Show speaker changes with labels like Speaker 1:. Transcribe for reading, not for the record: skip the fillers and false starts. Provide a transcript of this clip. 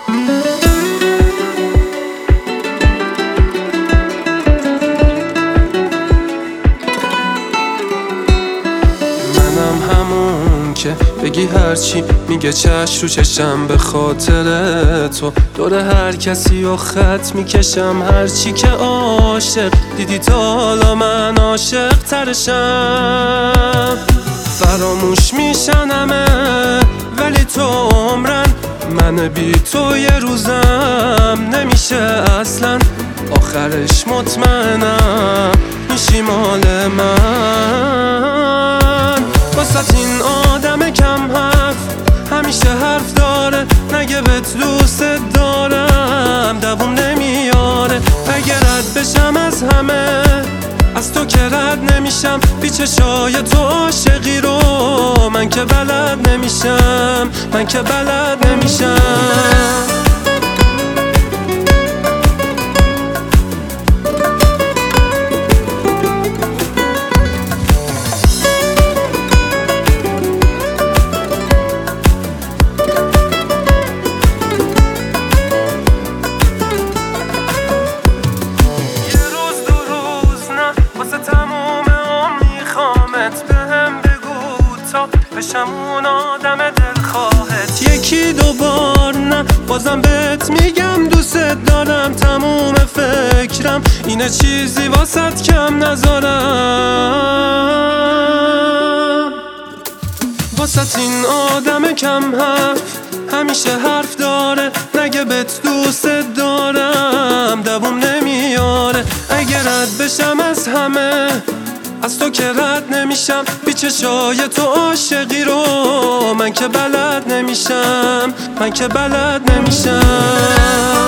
Speaker 1: که بگی هرچی میگه چش رو چشم به خاطر تو، دور هر کسی و خط میکشم هرچی که عاشق دیدی تا حالا من عاشق ترشم. فراموش میشن همه ولی تو عمرن، من بی تو یه روزم نمیشه اصلا، آخرش مطمئنم میشی مال من. واسه این آدم کم حرف همیشه حرف داره، نگه بهت دوست دارم دووم نمیاره. اگه رد بشم از همه از تو که رد نمیشم، بی چشای تو عاشقی رو من که بلد نمیشم، من که بلد نمیشم. بشم اون آدم دلخواهت یکی دوبار نه، بازم بهت میگم دوست دارم. تموم فکرم اینه چیزی واسط کم نذارم. واسط این آدم کم حرف همیشه حرف داره، نگه بهت دوست دارم دووم نمیاره. اگه رد بشم از همه از تو که رد نمیشم، بی چشای تو عاشقی رو من که بلد نمیشم، من که بلد نمیشم.